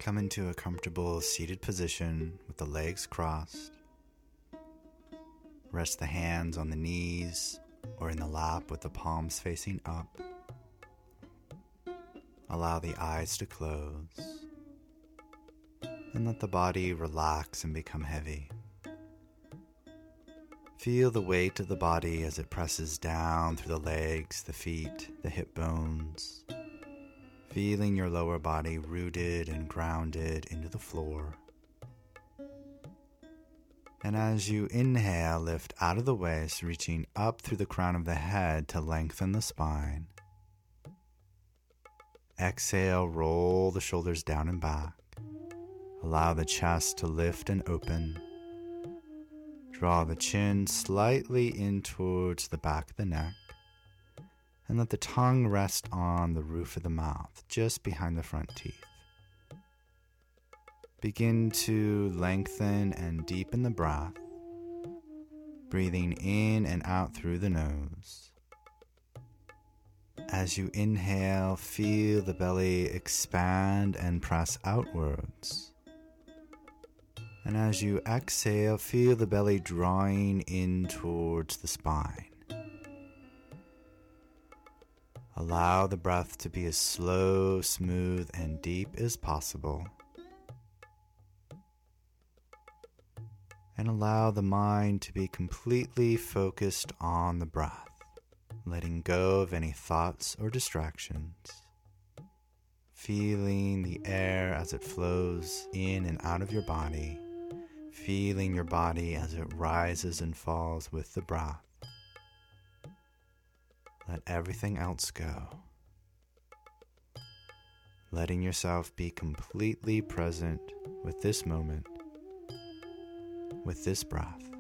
Come into a comfortable seated position with the legs crossed. Rest the hands on the knees or in the lap with the palms facing up. Allow the eyes to close and let the body relax and become heavy. Feel the weight of the body as it presses down through the legs, the feet, the hip bones. Feeling your lower body rooted and grounded into the floor. And as you inhale, lift out of the waist, reaching up through the crown of the head to lengthen the spine. Exhale, roll the shoulders down and back. Allow the chest to lift and open. Draw the chin slightly in towards the back of the neck. And let the tongue rest on the roof of the mouth, just behind the front teeth. Begin to lengthen and deepen the breath, breathing in and out through the nose. As you inhale, feel the belly expand and press outwards. And as you exhale, feel the belly drawing in towards the spine. Allow the breath to be as slow, smooth, and deep as possible. And allow the mind to be completely focused on the breath, letting go of any thoughts or distractions. Feeling the air as it flows in and out of your body. Feeling your body as it rises and falls with the breath. Let everything else go. Letting yourself be completely present with this moment, with this breath.